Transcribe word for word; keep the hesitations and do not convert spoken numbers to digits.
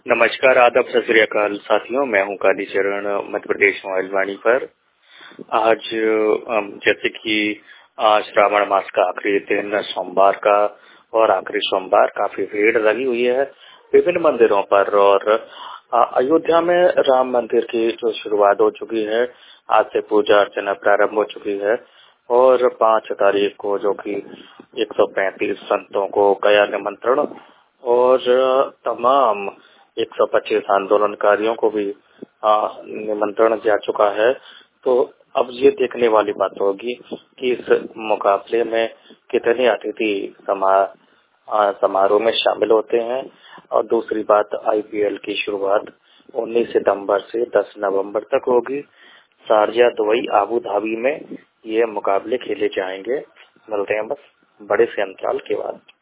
नमस्कार, आदाब, सत श्री अकाल साथियों। मैं हूं कालीचरण, मध्य प्रदेश मोबाइल वाणी पर। आज जैसे कि आज श्रावण मास का आखिरी दिन सोमवार का और आखिरी सोमवार, काफी भीड़ लगी हुई है विभिन्न मंदिरों पर। और अयोध्या में राम मंदिर की जो शुरुआत हो चुकी है, आज से पूजा अर्चना प्रारंभ हो चुकी है। और पांच तारीख को जो कि एक सौ पैंतीस संतों को गया निमंत्रण और तमाम एक सौ पच्चीस आंदोलनकारियों को भी निमंत्रण जा चुका है। तो अब ये देखने वाली बात होगी कि इस मुकाबले में कितने अतिथि समा समारोह में शामिल होते हैं। और दूसरी बात, आईपीएल की शुरुआत उन्नीस सितंबर से दस नवंबर तक होगी। शारजा, दुबई, आबू धाबी में ये मुकाबले खेले जाएंगे। मिलते हैं बस बड़े से अंतराल के बाद।